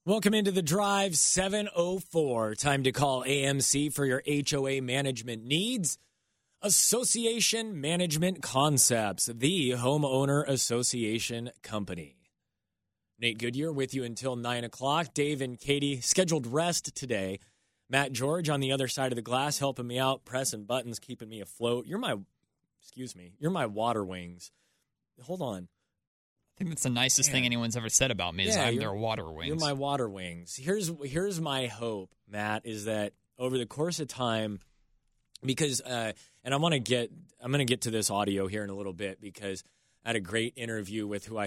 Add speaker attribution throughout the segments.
Speaker 1: Welcome into the drive, 7:04. Time to call AMC for your HOA management needs. Association Management Concepts, the homeowner association company. Nate Goodyear with you until 9 o'clock. Dave and Katie scheduled rest today. Matt George on the other side of the glass helping me out, pressing buttons, keeping me afloat. You're my water wings. Hold on.
Speaker 2: I think that's the nicest thing anyone's ever said about me is I'm their water wings.
Speaker 1: You're my water wings. Here's my hope, Matt, is that over the course of time, because and I'm going to get to this audio here in a little bit because I had a great interview with who I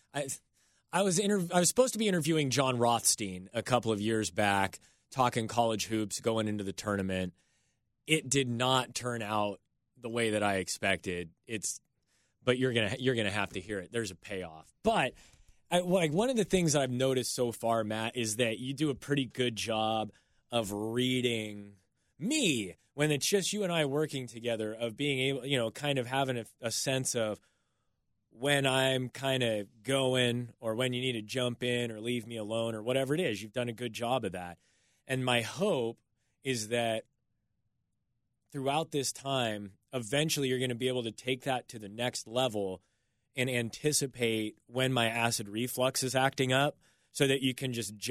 Speaker 1: was supposed to be interviewing John Rothstein a couple of years back, talking college hoops, going into the tournament. It did not turn out the way that I expected. But you're gonna have to hear it. There's a payoff. But one of the things I've noticed so far, Matt, is that you do a pretty good job of reading me when it's just you and I working together, of being able, kind of having a sense of when I'm kind of going or when you need to jump in or leave me alone or whatever it is. You've done a good job of that. And my hope is that throughout this time, eventually you're going to be able to take that to the next level and anticipate when my acid reflux is acting up so that you can just,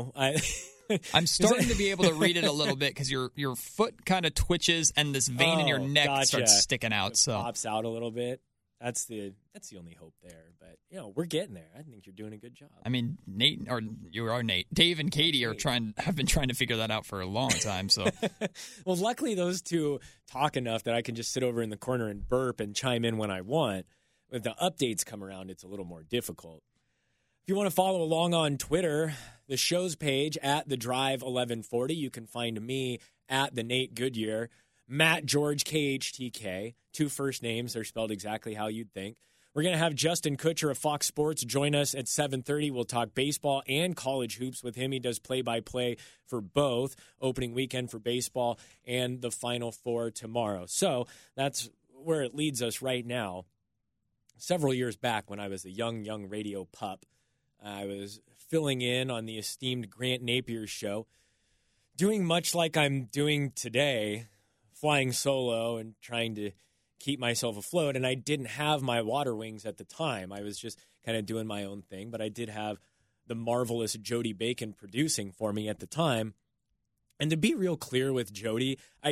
Speaker 2: I'm starting to be able to read it a little bit because your foot kind of twitches and this vein in your neck starts sticking out.
Speaker 1: It pops out a little bit. That's the only hope there. But, we're getting there. I think you're doing a good job.
Speaker 2: I mean, Nate, or you are Nate, Dave and Katie have been trying to figure that out for a long time. So,
Speaker 1: well, luckily those two talk enough that I can just sit over in the corner and burp and chime in when I want. If the updates come around, it's a little more difficult. If you want to follow along on Twitter, the show's page at The Drive 1140, you can find me at The Nate Goodyear. Matt George, KHTK, two first names. They're spelled exactly how you'd think. We're going to have Justin Kutcher of Fox Sports join us at 7:30. We'll talk baseball and college hoops with him. He does play-by-play for both, opening weekend for baseball and the Final Four tomorrow. So that's where it leads us right now. Several years back when I was a young radio pup, I was filling in on the esteemed Grant Napier's show, doing much like I'm doing today, flying solo and trying to keep myself afloat. And I didn't have my water wings at the time. I was just kind of doing my own thing. But I did have the marvelous Jody Bacon producing for me at the time. And to be real clear with Jody, I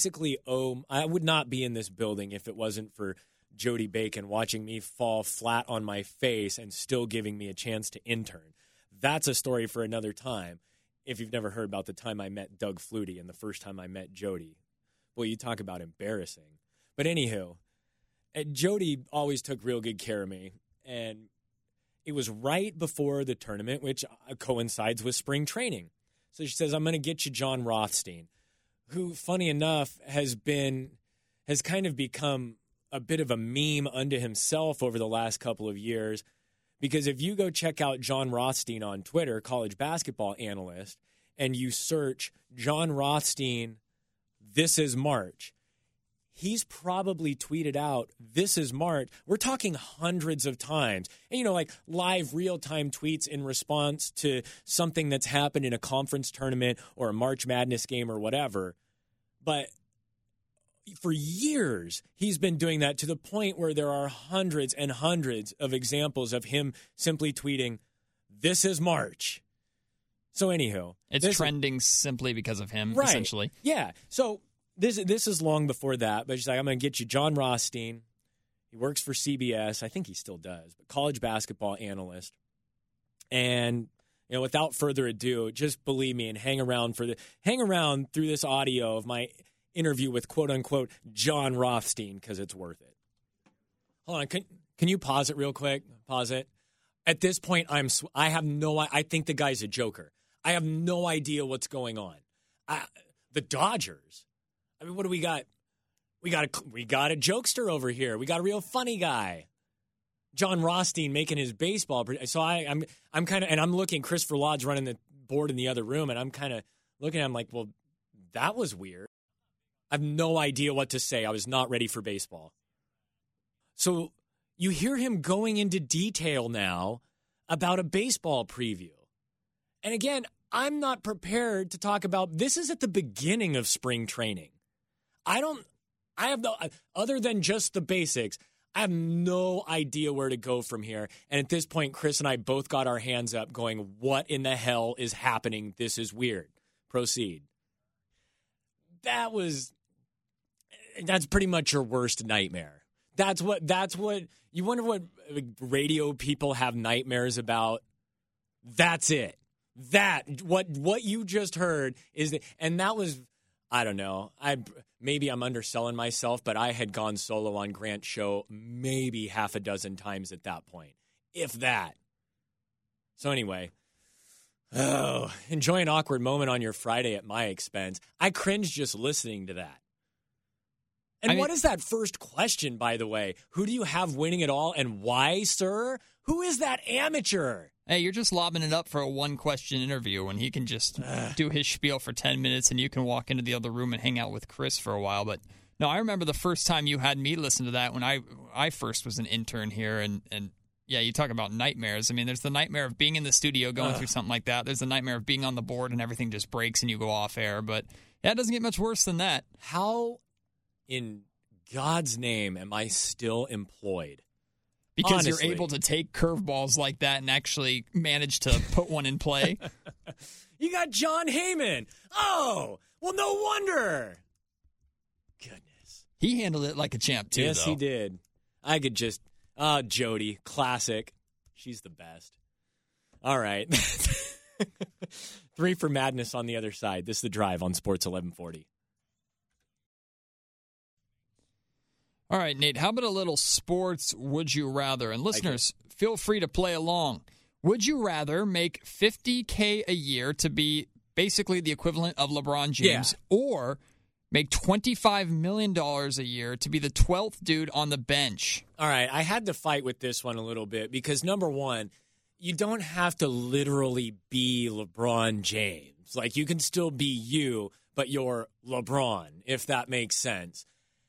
Speaker 1: would not be in this building if it wasn't for Jody Bacon watching me fall flat on my face and still giving me a chance to intern. That's a story for another time. If you've never heard about the time I met Doug Flutie and the first time I met Jody. Boy, you talk about embarrassing. But anywho, Jody always took real good care of me. And it was right before the tournament, which coincides with spring training. So she says, I'm going to get you John Rothstein, who, funny enough, has kind of become a bit of a meme unto himself over the last couple of years. Because if you go check out John Rothstein on Twitter, college basketball analyst, and you search John Rothstein, "This is March," he's probably tweeted out, "This is March." We're talking hundreds of times. And, like live real-time tweets in response to something that's happened in a conference tournament or a March Madness game or whatever. But for years, he's been doing that to the point where there are hundreds and hundreds of examples of him simply tweeting, "This is March." So anywho.
Speaker 2: It's trending simply because of him,
Speaker 1: right,
Speaker 2: essentially.
Speaker 1: Yeah. So this is long before that, but she's like, I'm going to get you John Rothstein. He works for CBS. I think he still does, but college basketball analyst. And, without further ado, just believe me and hang around through this audio of my interview with quote-unquote John Rothstein, because it's worth it. Hold on. Can you pause it real quick? Pause it. At this point, I think the guy's a joker. I have no idea what's going on. The Dodgers. I mean, what do we got? We got a jokester over here. We got a real funny guy. John Rothstein making his baseball. So I'm kind of, and I'm looking, Christopher Lodd's running the board in the other room, and I'm kind of looking at him like, well, that was weird. I have no idea what to say. I was not ready for baseball. So you hear him going into detail now about a baseball preview. And again, I'm not prepared to talk about this is at the beginning of spring training. Other than just the basics, I have no idea where to go from here. And at this point, Chris and I both got our hands up going, what in the hell is happening? This is weird. Proceed. That's pretty much your worst nightmare. That's what you wonder what radio people have nightmares about. That's it. What you just heard and that was, I don't know. Maybe I'm underselling myself, but I had gone solo on Grant's show maybe half a dozen times at that point, if that. So anyway, enjoy an awkward moment on your Friday at my expense. I cringe just listening to that. And what is that first question, by the way? Who do you have winning it all and why, sir? Who is that amateur?
Speaker 2: Hey, you're just lobbing it up for a one-question interview when he can just do his spiel for 10 minutes and you can walk into the other room and hang out with Chris for a while. But, no, I remember the first time you had me listen to that when I first was an intern here. And yeah, you talk about nightmares. I mean, there's the nightmare of being in the studio going through something like that. There's the nightmare of being on the board and everything just breaks and you go off air. But, yeah, it doesn't get much worse than that.
Speaker 1: How in God's name am I still employed?
Speaker 2: Because
Speaker 1: honestly,
Speaker 2: you're able to take curveballs like that and actually manage to put one in play.
Speaker 1: You got John Heyman. Oh, well, no wonder. Goodness.
Speaker 2: He handled it like a champ, too,
Speaker 1: Yes,
Speaker 2: though.
Speaker 1: he did. I could just, Jody, classic. She's the best. All right. 3 for Madness on the other side. This is The Drive on Sports 1140.
Speaker 2: All right, Nate, how about a little sports would you rather? And listeners, feel free to play along. Would you rather make $50K a year to be basically the equivalent of LeBron James or make $25 million a year to be the 12th dude on the bench?
Speaker 1: All right, I had to fight with this one a little bit because, number one, you don't have to literally be LeBron James. Like, you can still be you, but you're LeBron, if that makes sense.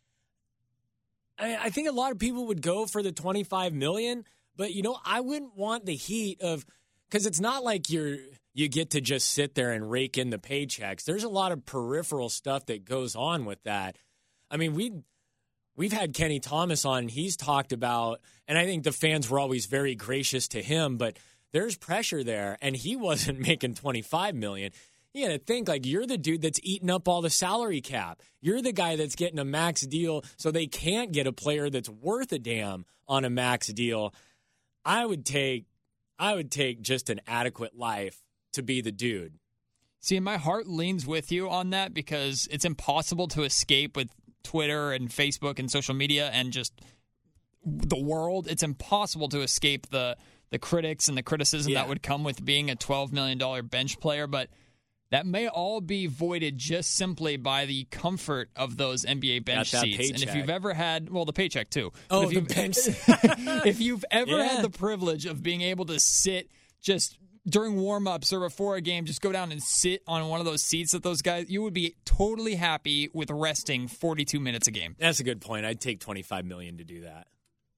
Speaker 1: I think a lot of people would go for the $25 million, but, I wouldn't want the heat of – because it's not like you get to just sit there and rake in the paychecks. There's a lot of peripheral stuff that goes on with that. I mean, we've had Kenny Thomas on. He's talked about – and I think the fans were always very gracious to him, but there's pressure there, and he wasn't making $25 million. You got to think, like, you're the dude that's eating up all the salary cap. You're the guy that's getting a max deal so they can't get a player that's worth a damn on a max deal. I would take just an adequate life to be the dude.
Speaker 2: See, my heart leans with you on that because it's impossible to escape with Twitter and Facebook and social media and just the world. It's impossible to escape the critics and the criticism that would come with being a $12 million bench player, but that may all be voided just simply by the comfort of those NBA bench seats.
Speaker 1: Paycheck.
Speaker 2: And if you've ever had, well, the paycheck too.
Speaker 1: Oh, the bench.
Speaker 2: If you've ever had the privilege of being able to sit just during warm-ups or before a game, just go down and sit on one of those seats that those guys, you would be totally happy with resting 42 minutes a game.
Speaker 1: That's a good point. I'd take $25 million to do that.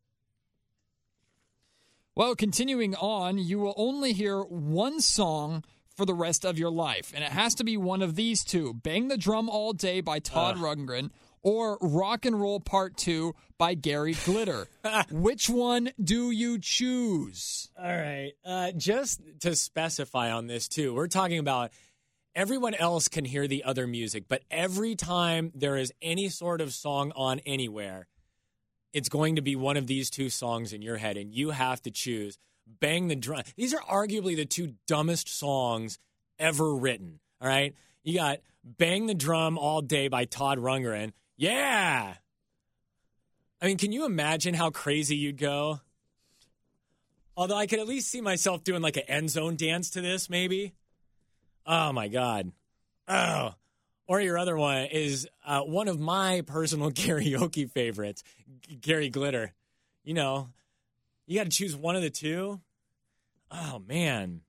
Speaker 2: Well, continuing on, you will only hear one song for the rest of your life, and it has to be one of these two: Bang the Drum All Day by Todd Rundgren or Rock and Roll Part 2 by Gary Glitter. Which one do you choose?
Speaker 1: All right. Just to specify on this, too, we're talking about everyone else can hear the other music, but every time there is any sort of song on anywhere, it's going to be one of these two songs in your head, and you have to choose Bang the Drum. These are arguably the two dumbest songs ever written, all right? You got Bang the Drum All Day by Todd Rundgren. Yeah! I mean, can you imagine how crazy you'd go? Although I could at least see myself doing like an end zone dance to this, maybe. Oh, my God. Oh. Or your other one is one of my personal karaoke favorites, Gary Glitter. You know, you got to choose one of the two. Oh, man.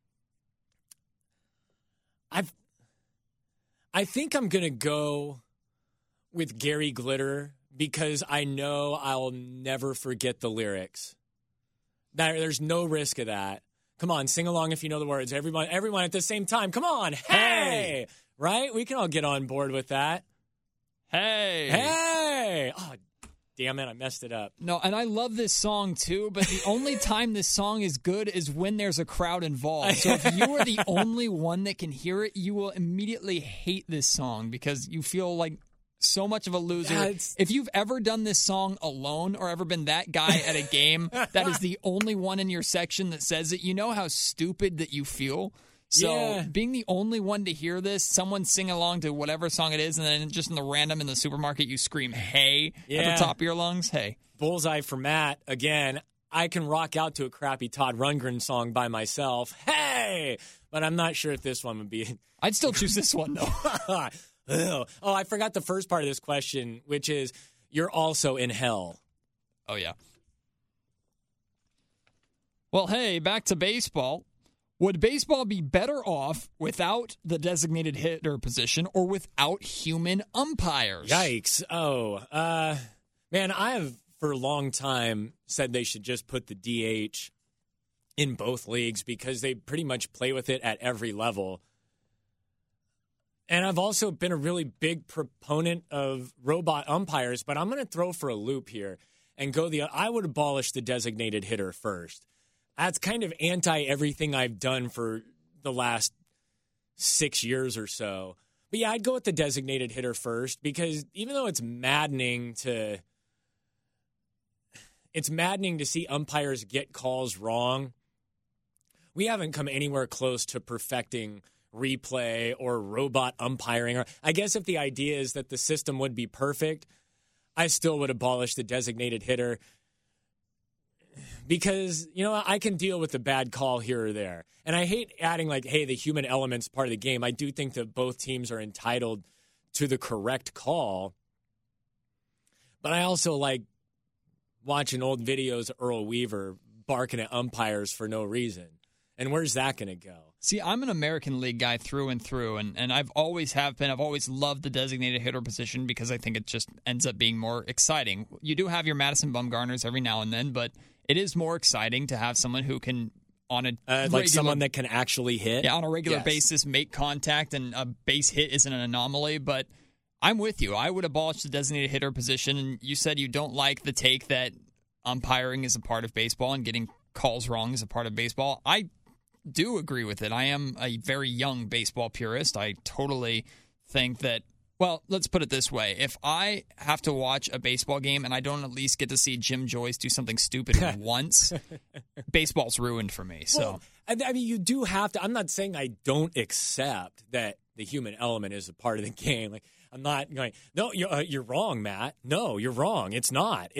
Speaker 1: I think I'm going to go with Gary Glitter because I know I'll never forget the lyrics. There's no risk of that Come on, sing along if you know the words. Everyone at the same time. Come on. Hey! Right? We can all get on board with that.
Speaker 2: Hey!
Speaker 1: Hey! Oh, damn it, I messed it up.
Speaker 2: No, and I love this song too, but the only time this song is good is when there's a crowd involved. So if you are the only one that can hear it, you will immediately hate this song because you feel like so much of a loser.
Speaker 1: Yeah,
Speaker 2: if you've ever done this song alone or ever been that guy at a game that is the only one in your section that says it, you know how stupid that you feel? So being the only one to hear this, someone sing along to whatever song it is, and then just in the random in the supermarket you scream, hey, at the top of your lungs, hey.
Speaker 1: Bullseye for Matt. Again, I can rock out to a crappy Todd Rundgren song by myself. Hey! But I'm not sure if this one would be.
Speaker 2: I'd still choose this one, though.
Speaker 1: Oh, I forgot the first part of this question, which is, you're also in hell.
Speaker 2: Oh, yeah. Well, hey, back to baseball. Would baseball be better off without the designated hitter position or without human umpires?
Speaker 1: Yikes. Oh, man, I have for a long time said they should just put the DH in both leagues because they pretty much play with it at every level. And I've also been a really big proponent of robot umpires, but I'm going to throw for a loop here and go I would abolish the designated hitter first. That's kind of anti-everything I've done for the last 6 years or so. But yeah, I'd go with the designated hitter first because even though it's maddening to see umpires get calls wrong, we haven't come anywhere close to perfecting replay or robot umpiring. Or I guess if the idea is that the system would be perfect, I still would abolish the designated hitter because, I can deal with a bad call here or there. And I hate adding like, hey, the human element's part of the game. I do think that both teams are entitled to the correct call. But I also like watching old videos of Earl Weaver barking at umpires for no reason. And where's that going to go?
Speaker 2: See, I'm an American League guy through and through, and I've always have been. I've always loved the designated hitter position because I think it just ends up being more exciting. You do have your Madison Bumgarners every now and then, but it is more exciting to have someone who can, on a
Speaker 1: like someone that can actually hit.
Speaker 2: Yeah, on a regular basis, make contact, and a base hit isn't an anomaly, but I'm with you. I would abolish the designated hitter position, and you said you don't like the take that umpiring is a part of baseball and getting calls wrong is a part of baseball. I do agree with it. I am a very young baseball purist. I totally think that, well, let's put it this way. If I have to watch a baseball game and I don't at least get to see Jim Joyce do something stupid once, baseball's ruined for me. So,
Speaker 1: well, I mean, you do have to. I'm not saying I don't accept that the human element is a part of the game. Like, I'm not going, no, you're wrong, Matt. No, you're wrong. It's not.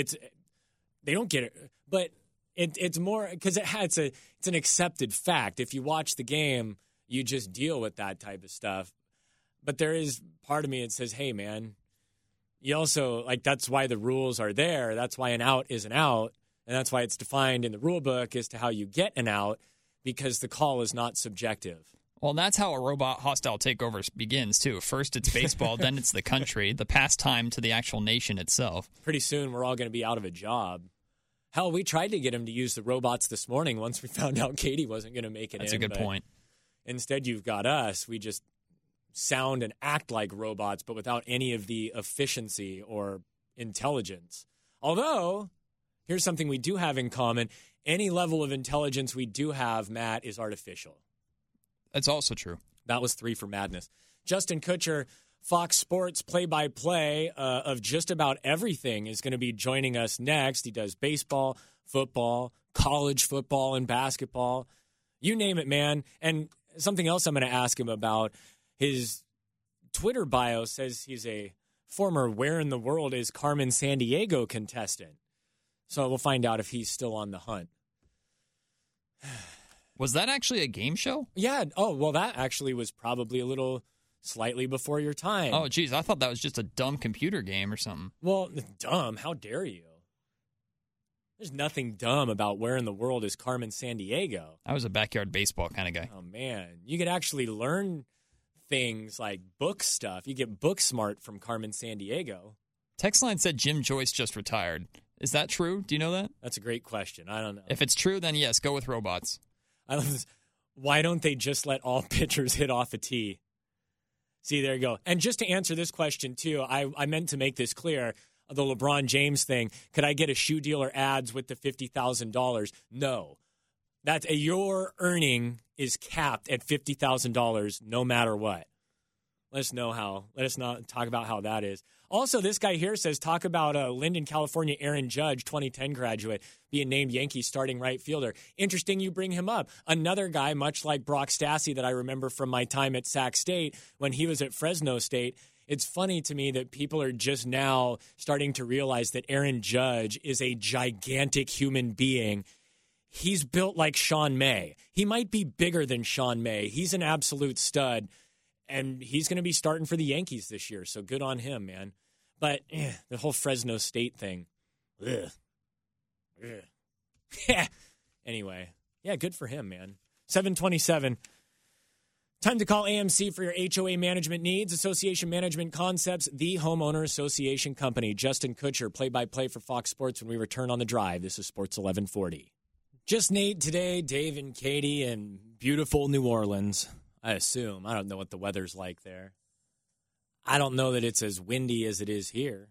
Speaker 1: They don't get it. But it's more because it's an accepted fact. If you watch the game, you just deal with that type of stuff. But there is part of me that says, hey, man, you also, like, that's why the rules are there. That's why an out is an out. And that's why it's defined in the rule book as to how you get an out, because the call is not subjective.
Speaker 2: Well, that's how a robot hostile takeover begins, too. First it's baseball, then it's the country, the pastime to the actual nation itself.
Speaker 1: Pretty soon we're all going to be out of a job. Hell, we tried to get him to use the robots this morning once we found out Katie wasn't going to make it.
Speaker 2: That's a good point.
Speaker 1: Instead, you've got us. We just sound and act like robots, but without any of the efficiency or intelligence. Although, here's something we do have in common. Any level of intelligence we do have, Matt, is artificial.
Speaker 2: That's also true.
Speaker 1: That was 3 for Madness. Justin Kutcher, Fox Sports play-by-play of just about everything, is going to be joining us next. He does baseball, football, college football, and basketball. You name it, man. And something else I'm going to ask him about, his Twitter bio says he's a former Where in the World is Carmen Sandiego contestant. So we'll find out if he's still on the hunt.
Speaker 2: Was that actually a game show?
Speaker 1: Yeah. Oh, well, that actually was probably a little slightly before your time.
Speaker 2: Oh, geez. I thought that was just a dumb computer game or something.
Speaker 1: Well, dumb. How dare you? There's nothing dumb about Where in the World is Carmen Sandiego.
Speaker 2: I was a backyard baseball kind of guy.
Speaker 1: Oh, man. You could actually learn things like book stuff. You get book smart from Carmen Sandiego.
Speaker 2: Textline said Jim Joyce just retired. Is that true? Do you know that?
Speaker 1: That's a great question. I don't know.
Speaker 2: If it's true, then yes, go with robots.
Speaker 1: I love this. Why don't they just let all pitchers hit off a tee? See, there you go. And just to answer this question, too, I meant to make this clear, the LeBron James thing. Could I get a shoe dealer ads with the $50,000? No. Your earning is capped at $50,000 no matter what. Let us not talk about how that is. Also, this guy here says, talk about Linden, California, Aaron Judge, 2010 graduate, being named Yankees starting right fielder. Interesting you bring him up. Another guy, much like Brock Stassi, that I remember from my time at Sac State when he was at Fresno State. It's funny to me that people are just now starting to realize that Aaron Judge is a gigantic human being. He's built like Sean May. He might be bigger than Sean May. He's an absolute stud. And he's going to be starting for the Yankees this year, so good on him, man. But the whole Fresno State thing. Ugh. Anyway, yeah, good for him, man. 7:27. Time to call AMC for your HOA management needs. Association Management Concepts, the homeowner association company. Justin Kutcher, play-by-play for Fox Sports when we return on the drive. This is Sports 1140. Just Nate today, Dave and Katie in beautiful New Orleans. I assume. I don't know what the weather's like there. I don't know that it's as windy as it is here.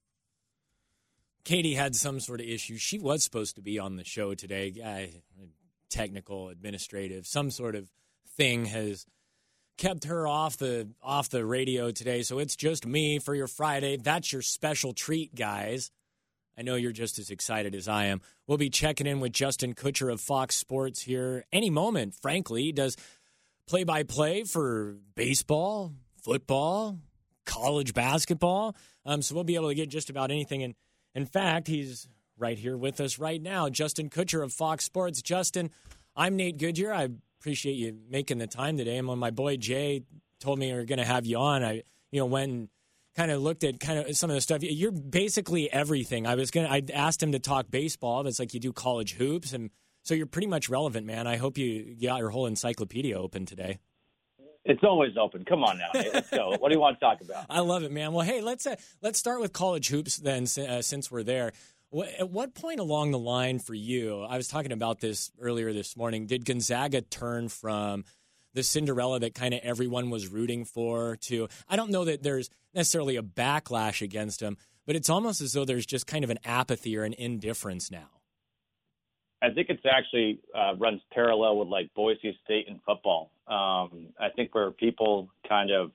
Speaker 1: Katie had some sort of issue. She was supposed to be on the show today. Technical, administrative, some sort of thing has kept her off the radio today. So it's just me for your Friday. That's your special treat, guys. I know you're just as excited as I am. We'll be checking in with Justin Kutcher of Fox Sports here any moment, frankly. He does play-by-play for baseball, football, college basketball. So we'll be able to get just about anything. And in fact, he's right here with us right now, Justin Kutcher of Fox Sports. Justin, I'm Nate Goodyear. I appreciate you making the time today. And when my boy Jay told me we were going to have you on, I went and kind of looked at kind of some of the stuff. You're basically everything. I asked him to talk baseball. That's like you do college hoops, and so you're pretty much relevant, man. I hope you got your whole encyclopedia open today.
Speaker 3: It's always open. Come on now. Hey, let's go. What do you want to talk about?
Speaker 1: I love it, man. Well, hey, let's start with college hoops then, since we're there. At what point along the line for you, I was talking about this earlier this morning, did Gonzaga turn from the Cinderella that kind of everyone was rooting for to, I don't know that there's necessarily a backlash against them, but it's almost as though there's just kind of an apathy or an indifference now.
Speaker 3: I think it's actually runs parallel with like Boise State in football. I think where people kind of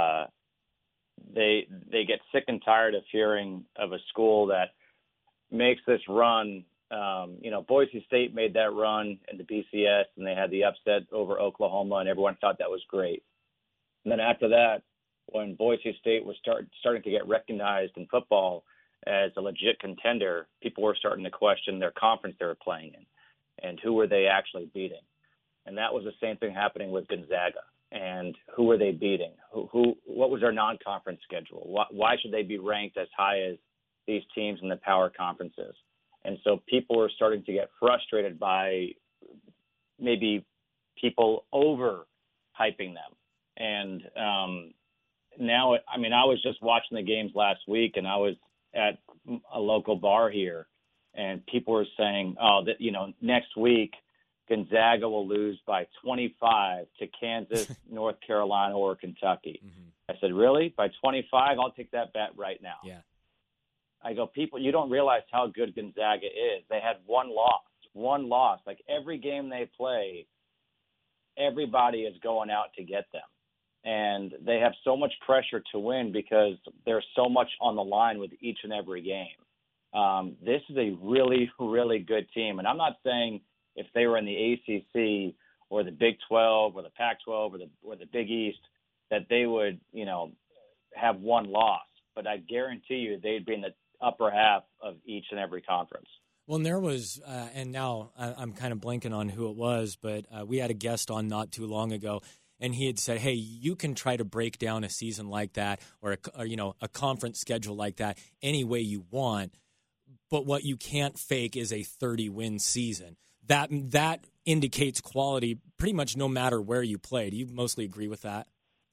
Speaker 3: they get sick and tired of hearing of a school that makes this run. Boise State made that run in the BCS, and they had the upset over Oklahoma, and everyone thought that was great. And then after that, when Boise State was starting to get recognized in football as a legit contender, people were starting to question their conference they were playing in and who were they actually beating. And that was the same thing happening with Gonzaga. And who were they beating? What was their non-conference schedule? Why should they be ranked as high as these teams in the power conferences? And so people were starting to get frustrated by maybe people over-hyping them. And now, I was just watching the games last week, and I was at a local bar here, and people were saying, next week Gonzaga will lose by 25 to Kansas, North Carolina, or Kentucky. Mm-hmm. I said, really? By 25? I'll take that bet right now.
Speaker 1: Yeah.
Speaker 3: I go, people, you don't realize how good Gonzaga is. They had one loss. Like every game they play, everybody is going out to get them. And they have so much pressure to win because there's so much on the line with each and every game. This is a really, really good team. And I'm not saying if they were in the ACC or the Big 12 or the Pac-12 or the Big East that they would, have one loss. But I guarantee you they'd be in the upper half of each and every conference.
Speaker 1: Well, and there was, and now I'm kind of blanking on who it was, but we had a guest on not too long ago. And he had said, hey, you can try to break down a season like that or a conference schedule like that any way you want. But what you can't fake is a 30-win season. That indicates quality pretty much no matter where you play. Do you mostly agree with that?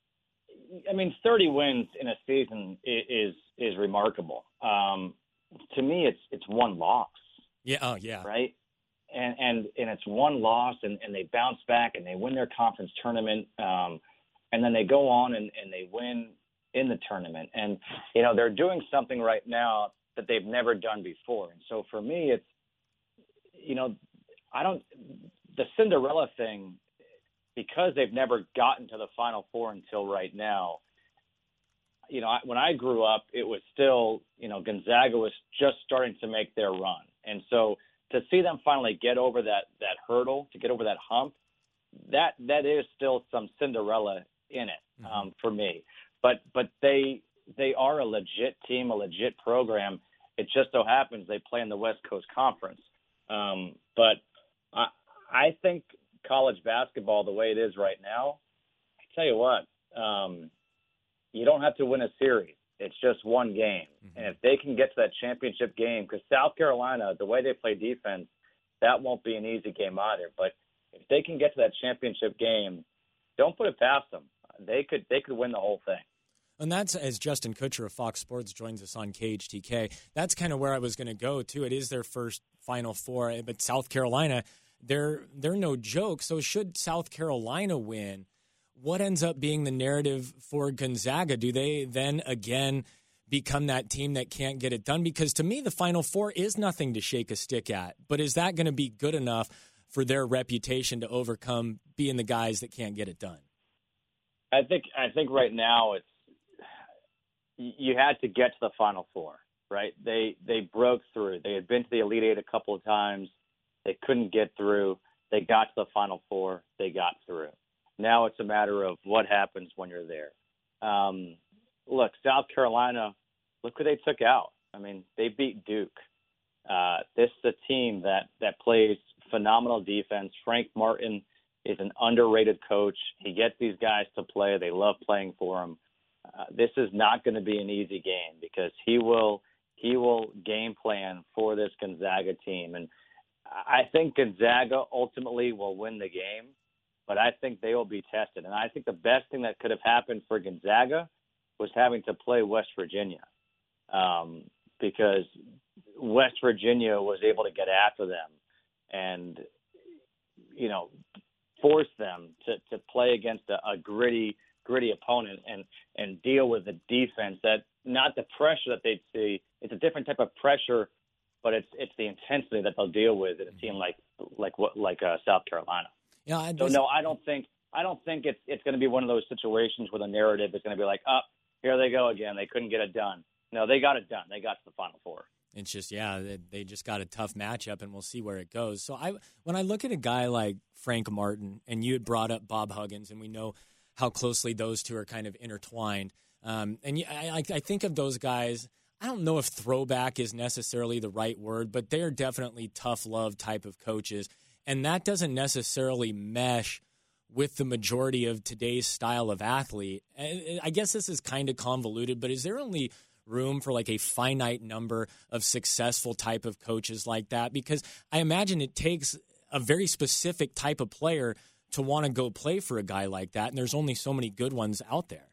Speaker 3: 30 wins in a season is remarkable. To me, it's one loss.
Speaker 1: Yeah. Oh, yeah.
Speaker 3: Right. and it's one loss, and they bounce back and they win their conference tournament, and then they go on and they win in the tournament. And, they're doing something right now that they've never done before. And so for me, it's, the Cinderella thing, because they've never gotten to the Final Four until right now, when I grew up, it was still, Gonzaga was just starting to make their run. And so to see them finally get over that hurdle, to get over that hump, that is still some Cinderella in it for me. But they are a legit team, a legit program. It just so happens they play in the West Coast Conference. But I think college basketball, the way it is right now, I tell you what, you don't have to win a series. It's just one game. And if they can get to that championship game, because South Carolina, the way they play defense, that won't be an easy game either. But if they can get to that championship game, don't put it past them. They could win the whole thing.
Speaker 1: And that's, as Justin Kutcher of Fox Sports joins us on KHTK, that's kind of where I was going to go, too. It is their first Final Four, but South Carolina, they're no joke. So should South Carolina win, what ends up being the narrative for Gonzaga? Do they then again become that team that can't get it done? Because to me, the Final Four is nothing to shake a stick at. But is that going to be good enough for their reputation to overcome being the guys that can't get it done?
Speaker 3: I think right now you had to get to the Final Four, right? They broke through. They had been to the Elite Eight a couple of times. They couldn't get through. They got to the Final Four. They got through. Now it's a matter of what happens when you're there. Look, South Carolina, look who they took out. I mean, they beat Duke. This is a team that plays phenomenal defense. Frank Martin is an underrated coach. He gets these guys to play. They love playing for him. This is not going to be an easy game because he will game plan for this Gonzaga team. And I think Gonzaga ultimately will win the game, but I think they will be tested. And I think the best thing that could have happened for Gonzaga was having to play West Virginia, because West Virginia was able to get after them and, force them to play against a gritty opponent and deal with the defense that, not the pressure that they'd see. It's a different type of pressure, but it's the intensity that they'll deal with in a team like South Carolina.
Speaker 1: Yeah.
Speaker 3: No, I don't think it's going to be one of those situations where the narrative is going to be like, here they go again. They couldn't get it done. No, they got it done. They got to the Final Four.
Speaker 1: It's just, they just got a tough matchup, and we'll see where it goes. So when I look at a guy like Frank Martin, and you had brought up Bob Huggins, and we know how closely those two are kind of intertwined. I think of those guys, I don't know if throwback is necessarily the right word, but they're definitely tough love type of coaches. And that doesn't necessarily mesh with the majority of today's style of athlete. I guess this is kind of convoluted, but is there only room for like a finite number of successful type of coaches like that? Because I imagine it takes a very specific type of player to want to go play for a guy like that, and there's only so many good ones out there.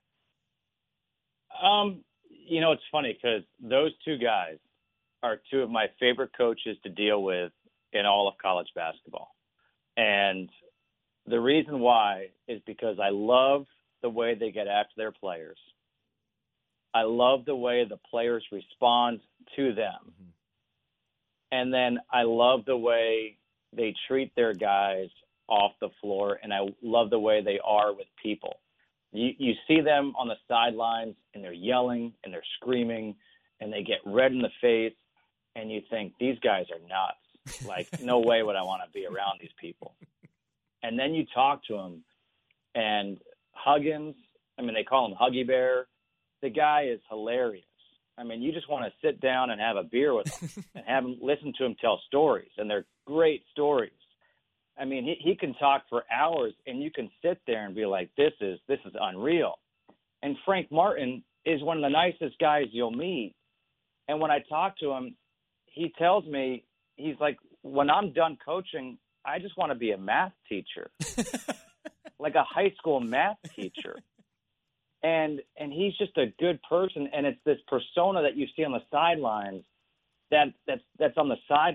Speaker 3: It's funny because those two guys are two of my favorite coaches to deal with in all of college basketball. And the reason why is because I love the way they get after their players. I love the way the players respond to them. Mm-hmm. And then I love the way they treat their guys off the floor, and I love the way they are with people. You see them on the sidelines, and they're yelling, and they're screaming, and they get red in the face, and you think, these guys are nuts. Like, no way would I want to be around these people. And then you talk to them, and Huggins, they call him Huggy Bear. The guy is hilarious. You just want to sit down and have a beer with him and have him listen to him tell stories, and they're great stories. He can talk for hours, and you can sit there and be like, this is unreal. And Frank Martin is one of the nicest guys you'll meet. And when I talk to him, he tells me, he's like, when I'm done coaching, I just want to be a math teacher, like a high school math teacher. And he's just a good person, and it's this persona that you see on the sidelines that's on the sidelines.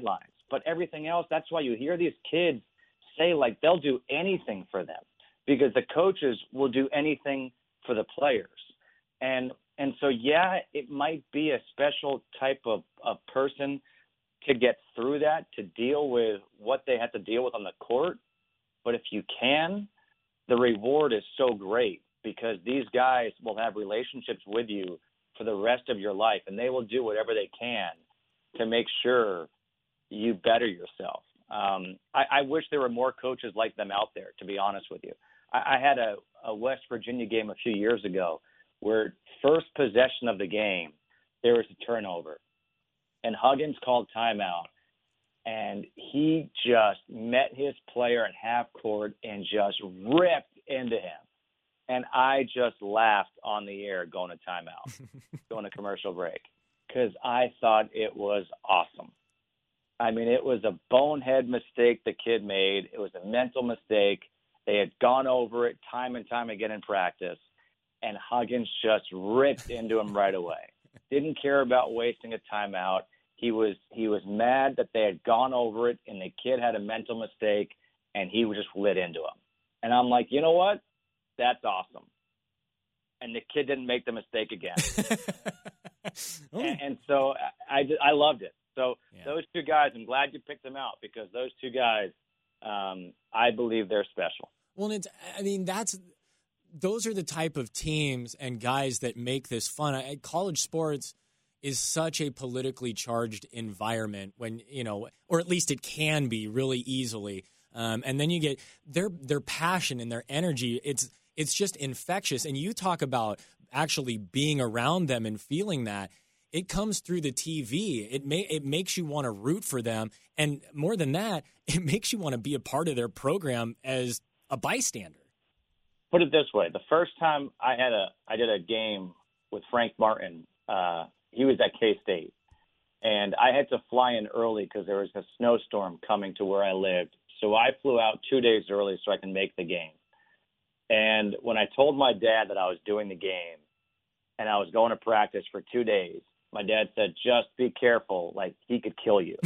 Speaker 3: But everything else, that's why you hear these kids say, like, they'll do anything for them because the coaches will do anything for the players. And so, yeah, it might be a special type of person to get through that, to deal with what they have to deal with on the court. But if you can, the reward is so great because these guys will have relationships with you for the rest of your life, and they will do whatever they can to make sure you better yourself. I wish there were more coaches like them out there, to be honest with you. I had a West Virginia game a few years ago where first possession of the game, there was a turnover, and Huggins called timeout, and he just met his player at half court and just ripped into him. And I just laughed on the air going to timeout, going to commercial break, because I thought it was awesome. I mean, it was a bonehead mistake the kid made. It was a mental mistake. They had gone over it time and time again in practice, and Huggins just ripped into him right away. Didn't care about wasting a timeout. He was mad that they had gone over it, and the kid had a mental mistake, and he just lit into him. And I'm like, you know what? That's awesome. And the kid didn't make the mistake again. and so I loved it. So Those two guys, I'm glad you picked them out because those two guys, I believe they're special.
Speaker 1: Well, those are the type of teams and guys that make this fun. College sports is such a politically charged environment when, or at least it can be really easily. And then you get their passion and their energy. It's just infectious. And you talk about actually being around them and feeling that. It comes through the TV. It makes you want to root for them. And more than that, it makes you want to be a part of their program as a bystander.
Speaker 3: Put it this way. The first time I did a game with Frank Martin, he was at K-State. And I had to fly in early because there was a snowstorm coming to where I lived. So I flew out 2 days early so I can make the game. And when I told my dad that I was doing the game and I was going to practice for 2 days, my dad said, just be careful, like he could kill you.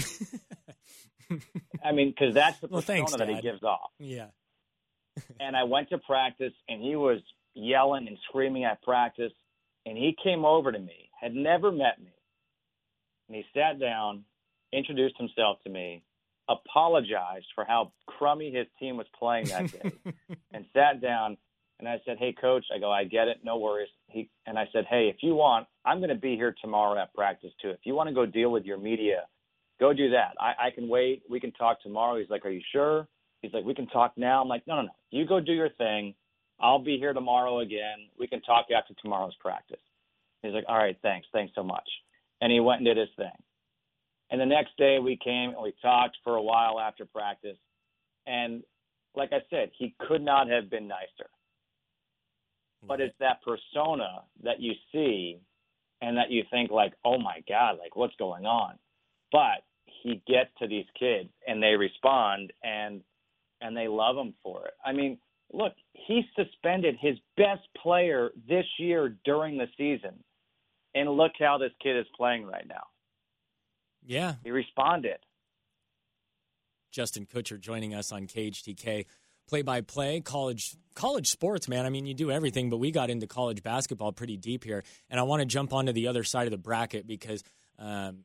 Speaker 3: I mean, because that's the persona that he gives off.
Speaker 1: Yeah.
Speaker 3: And I went to practice, and he was yelling and screaming at practice, and he came over to me, had never met me, and he sat down, introduced himself to me, apologized for how crummy his team was playing that day, and sat down. And I said, hey, Coach, I get it. No worries. And I said, hey, if you want, I'm going to be here tomorrow at practice too. If you want to go deal with your media, go do that. I can wait. We can talk tomorrow. He's like, are you sure? He's like, we can talk now. I'm like, no. You go do your thing. I'll be here tomorrow again. We can talk after tomorrow's practice. He's like, all right, thanks. Thanks so much. And he went and did his thing. And the next day we came and we talked for a while after practice. And like I said, he could not have been nicer. But it's that persona that you see and that you think like, oh, my God, like what's going on? But he gets to these kids and they respond and they love him for it. I mean, look, he suspended his best player this year during the season. And look how this kid is playing right now.
Speaker 1: Yeah.
Speaker 3: He responded.
Speaker 1: Justin Kutcher joining us on KHTK. Play-by-play, college sports, man. I mean, you do everything, but we got into college basketball pretty deep here. And I want to jump onto the other side of the bracket because, I'm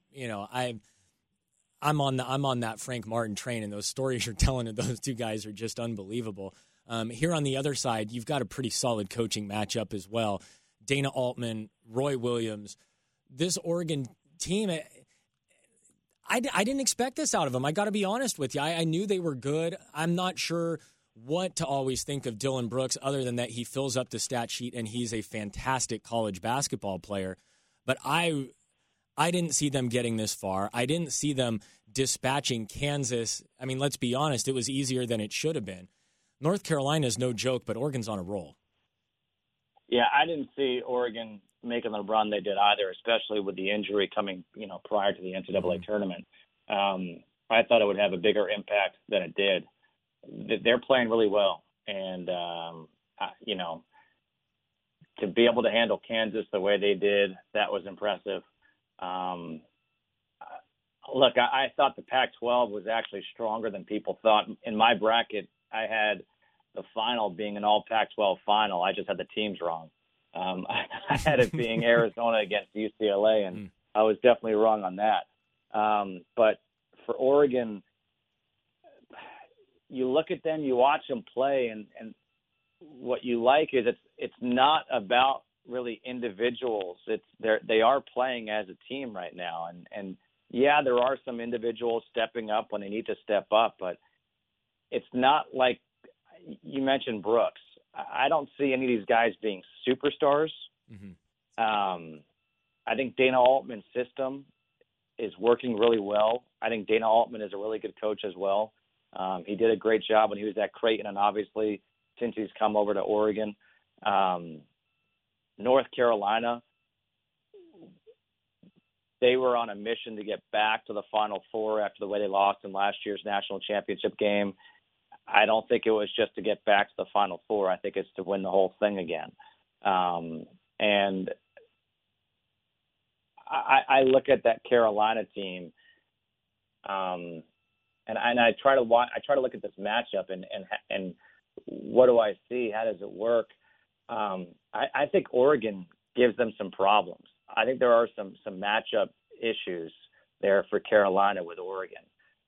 Speaker 1: on that Frank Martin train, and those stories you're telling of those two guys are just unbelievable. Here on the other side, you've got a pretty solid coaching matchup as well. Dana Altman, Roy Williams, this Oregon team. I didn't expect this out of them. I got to be honest with you. I knew they were good. I'm not sure what to always think of Dylan Brooks other than that he fills up the stat sheet and he's a fantastic college basketball player. But I didn't see them getting this far. I didn't see them dispatching Kansas. I mean, let's be honest, it was easier than it should have been. North Carolina is no joke, but Oregon's on a roll.
Speaker 3: Yeah, I didn't see Oregon making the run they did either, especially with the injury coming, prior to the NCAA tournament. I thought it would have a bigger impact than it did. They're playing really well. And, to be able to handle Kansas the way they did, that was impressive. Look, I thought the Pac-12 was actually stronger than people thought. In my bracket, I had the final being an all Pac-12 final. I just had the teams wrong. I had it being Arizona against UCLA, and I was definitely wrong on that. But for Oregon, you look at them, you watch them play, and what you like is it's not about really individuals. They are playing as a team right now, and yeah, there are some individuals stepping up when they need to step up, but it's not like you mentioned Brooks. I don't see any of these guys being superstars. Mm-hmm. I think Dana Altman's system is working really well. I think Dana Altman is a really good coach as well. He did a great job when he was at Creighton, and obviously since he's come over to Oregon. North Carolina, they were on a mission to get back to the Final Four after the way they lost in last year's national championship game. I don't think it was just to get back to the Final Four. I think it's to win the whole thing again. And I look at that Carolina team, and I try to look at this matchup and what do I see? How does it work? I think Oregon gives them some problems. I think there are some matchup issues there for Carolina with Oregon.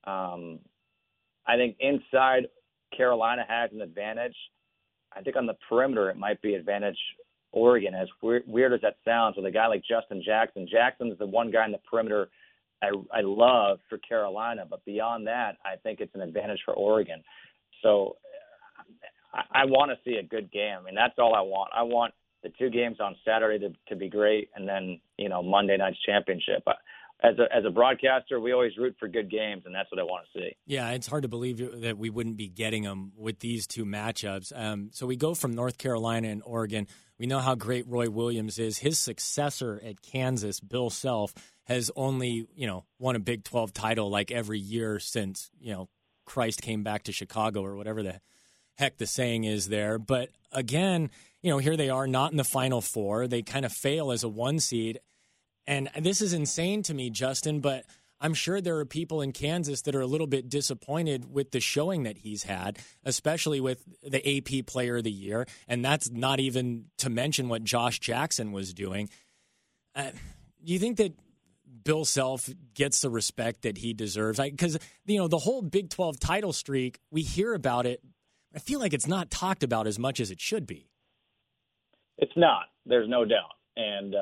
Speaker 3: I think inside Carolina has an advantage. I think on the perimeter it might be advantage Oregon, as weird as that sounds, with a guy like Justin Jackson. Jackson's the one guy in the perimeter I love for Carolina, but beyond that, I think it's an advantage for Oregon. So I want to see a good game. I mean, that's all I want. I want the two games on Saturday to be great, and then, Monday night's championship. As a broadcaster, we always root for good games, and that's what I want to see.
Speaker 1: Yeah, it's hard to believe that we wouldn't be getting them with these two matchups. So we go from North Carolina and Oregon. We know how great Roy Williams is. His successor at Kansas, Bill Self, has only, won a Big 12 title like every year since, Christ came back to Chicago or whatever the heck the saying is there. But again, here they are not in the Final Four. They kind of fail as a one seed. And this is insane to me, Justin, but I'm sure there are people in Kansas that are a little bit disappointed with the showing that he's had, especially with the AP Player of the Year. And that's not even to mention what Josh Jackson was doing. Do you think that Bill Self gets the respect that he deserves? Because, the whole Big 12 title streak, we hear about it. I feel like it's not talked about as much as it should be.
Speaker 3: It's not. There's no doubt. And,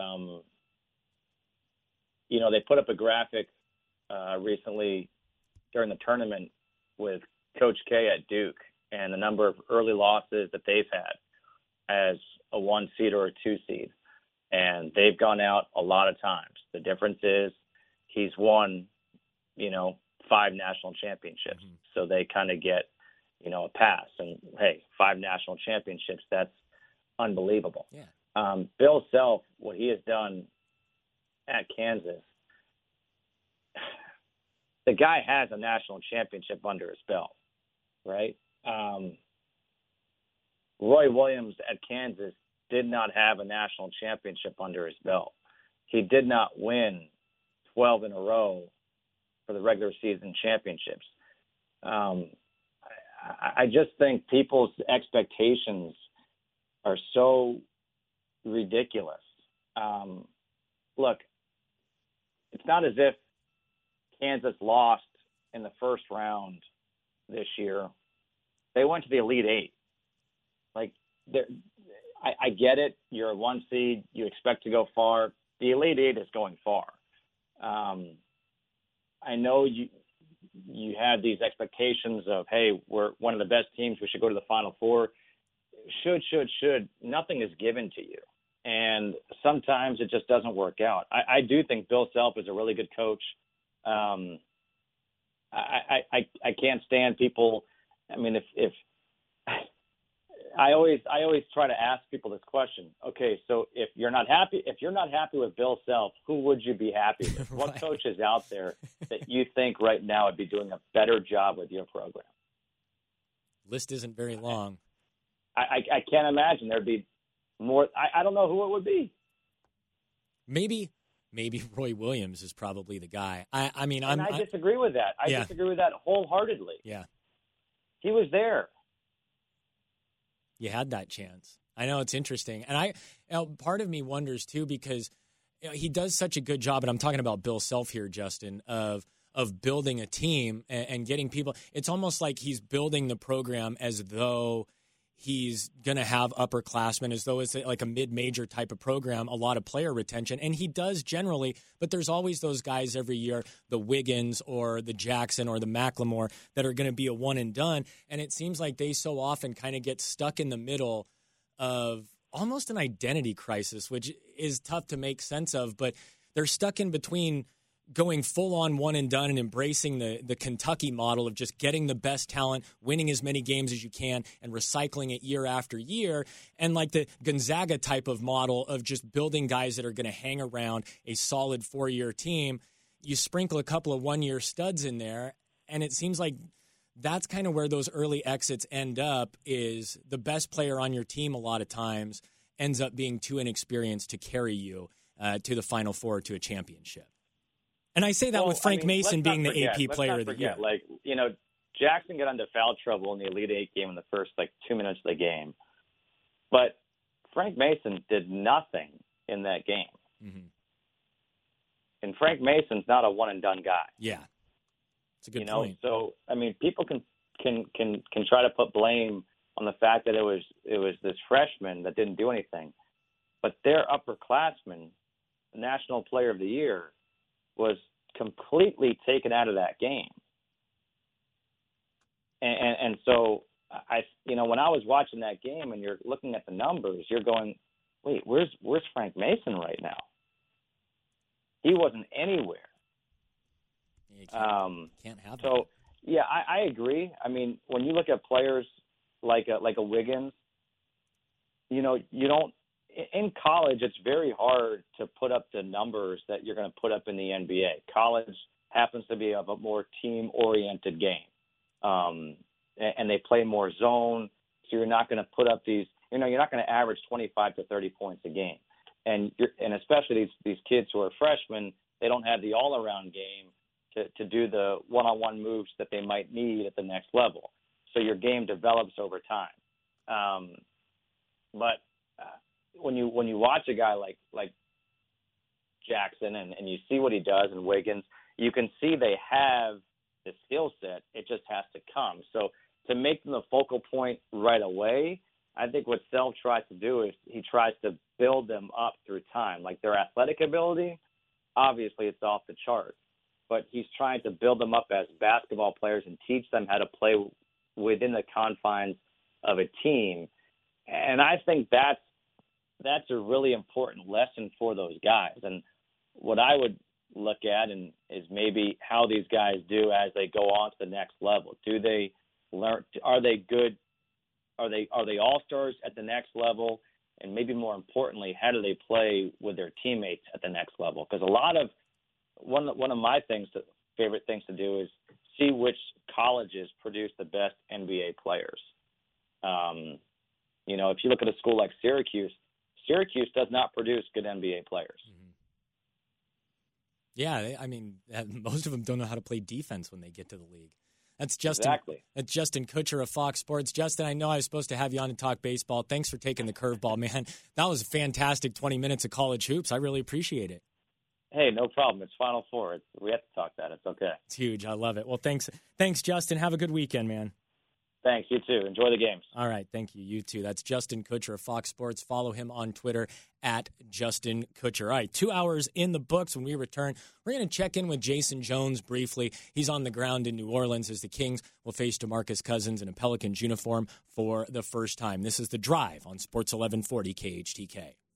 Speaker 3: they put up a graphic recently during the tournament with Coach K at Duke and the number of early losses that they've had as a 1 seed or a 2 seed. And they've gone out a lot of times. The difference is he's won, 5 national championships. Mm-hmm. So they kind of get, a pass. And, hey, 5 national championships, that's unbelievable. Yeah. Bill Self, what he has done at Kansas, the guy has a national championship under his belt, right? Roy Williams at Kansas did not have a national championship under his belt. He did not win 12 in a row for the regular season championships. I just think people's expectations are so ridiculous. Look, it's not as if Kansas lost in the first round this year. They went to the Elite Eight. I get it. You're a 1 seed. You expect to go far. The Elite Eight is going far. I know you have these expectations of, hey, we're one of the best teams. We should go to the Final Four. Should. Nothing is given to you. And sometimes it just doesn't work out. I do think Bill Self is a really good coach. I can't stand people. I mean, if I always try to ask people this question. Okay, so if you're not happy with Bill Self, who would you be happy with? Right. What coach is out there that you think right now would be doing a better job with your program?
Speaker 1: List isn't very long.
Speaker 3: I can't imagine there'd be more. I don't know who it would be.
Speaker 1: Maybe maybe Roy Williams is probably the guy. I mean,
Speaker 3: I disagree with that. I disagree with that wholeheartedly.
Speaker 1: Yeah.
Speaker 3: He was there.
Speaker 1: You had that chance. I know, it's interesting. And part of me wonders, too, because he does such a good job, and I'm talking about Bill Self here, Justin, of building a team and getting people. It's almost like he's building the program as though he's going to have upperclassmen, as though it's like a mid-major type of program, a lot of player retention. And he does generally, but there's always those guys every year, the Wiggins or the Jackson or the McLemore, that are going to be a one and done. And it seems like they so often kind of get stuck in the middle of almost an identity crisis, which is tough to make sense of, but they're stuck in between going full-on one and done and embracing the Kentucky model of just getting the best talent, winning as many games as you can, and recycling it year after year, and like the Gonzaga type of model of just building guys that are going to hang around a solid 4-year team. You sprinkle a couple of one-year studs in there, and it seems like that's kind of where those early exits end up, is the best player on your team a lot of times ends up being too inexperienced to carry you to the Final Four, to a championship. And I say that with Frank Mason being the AP Player of the Year.
Speaker 3: Like, Jackson got into foul trouble in the Elite Eight game in the first 2 minutes of the game, but Frank Mason did nothing in that game. Mm-hmm. And Frank Mason's not a one and done guy.
Speaker 1: Yeah, it's a good point.
Speaker 3: So people can try to put blame on the fact that it was this freshman that didn't do anything, but their upperclassman, National Player of the Year, was completely taken out of that game. And so when I was watching that game and you're looking at the numbers, you're going, wait, where's Frank Mason right now? He wasn't anywhere.
Speaker 1: Yeah, can't have that.
Speaker 3: So yeah, I agree. I mean, when you look at players like a Wiggins, you don't. In college, it's very hard to put up the numbers that you're going to put up in the NBA. College happens to be a more team-oriented game, and they play more zone. So you're not going to put up these. You're not going to average 25 to 30 points a game, and especially these kids who are freshmen, they don't have the all-around game to do the one-on-one moves that they might need at the next level. So your game develops over time, but when you watch a guy like Jackson and you see what he does, and Wiggins, you can see they have the skill set. It just has to come. So to make them the focal point right away, I think what Self tries to do is he tries to build them up through time. Like their athletic ability, obviously it's off the chart, but he's trying to build them up as basketball players and teach them how to play within the confines of a team. And I think that's a really important lesson for those guys. And what I would look at is maybe how these guys do as they go on to the next level. Do they learn? Are they good? Are they all-stars at the next level? And maybe more importantly, how do they play with their teammates at the next level? Because one of my favorite things to do is see which colleges produce the best NBA players. If you look at a school like Syracuse does not produce good NBA players.
Speaker 1: Mm-hmm. Yeah, most of them don't know how to play defense when they get to the league. That's Justin.
Speaker 3: Exactly.
Speaker 1: That's Justin Kutcher of Fox Sports. Justin, I know I was supposed to have you on to talk baseball. Thanks for taking the curveball, man. That was a fantastic 20 minutes of college hoops. I really appreciate it.
Speaker 3: Hey, no problem. It's Final Four. We have to talk that. It's okay.
Speaker 1: It's huge. I love it. Well, thanks, Justin. Have a good weekend, man.
Speaker 3: Thanks. You too. Enjoy the games.
Speaker 1: All right. Thank you. You too. That's Justin Kutcher of Fox Sports. Follow him on Twitter at Justin Kutcher. All right. 2 hours in the books. When we return, we're going to check in with Jason Jones briefly. He's on the ground in New Orleans as the Kings will face DeMarcus Cousins in a Pelicans uniform for the first time. This is The Drive on Sports 1140 KHTK.